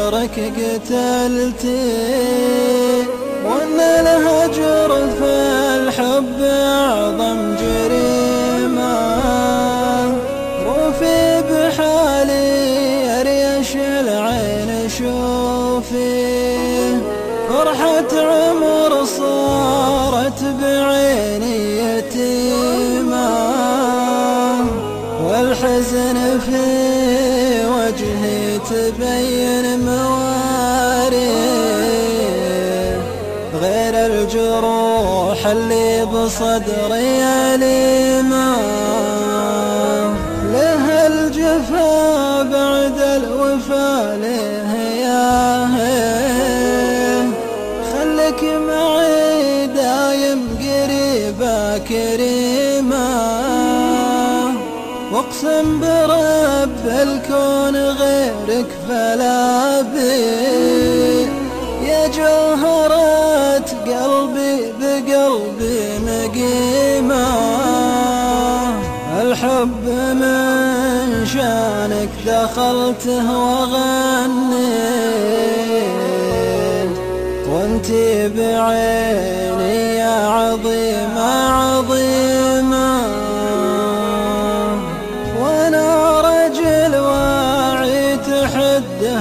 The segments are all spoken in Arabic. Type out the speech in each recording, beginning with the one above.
صدرك قتلتي، وان الهجر في الحب اعظم جريمة. روفي بحالي يا ريش العين شوفي، فرحة عمر صارت بعيني يتيمة، والحزن في وجهي تبين مواري، غير الجروح اللي بصدري أليمة. له الجفا بعد الوفا له ياهي، خلك معي دايم قريبة كريمة، واقسم برب الكون غيرك فلا بي، يا جوهرة قلبي بقلبي مقيمة. الحب من شانك دخلته وغنيت، وانتي بعيني يا عظيمة عظيمة. وانا رجل واعي تحده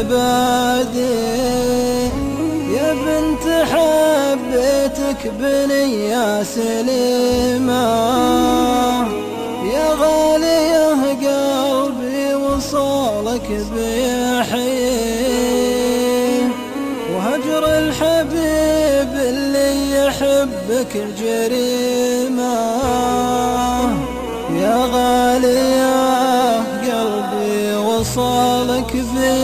مبادئ، يا بنت حبيتك بنية سليمة، يا غالية قلبي وصالك بيحيي، وهجر الحبيب اللي يحبك جريمة. يا غالية قلبي وصالك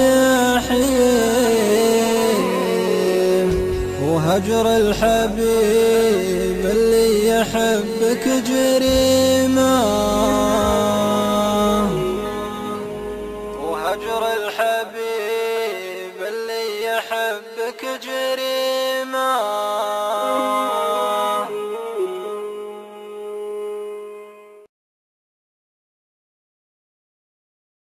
بيحيي، وهجر الحبيب اللي يحبك جريمة. وهجر الحبيب اللي يحبك جريمة.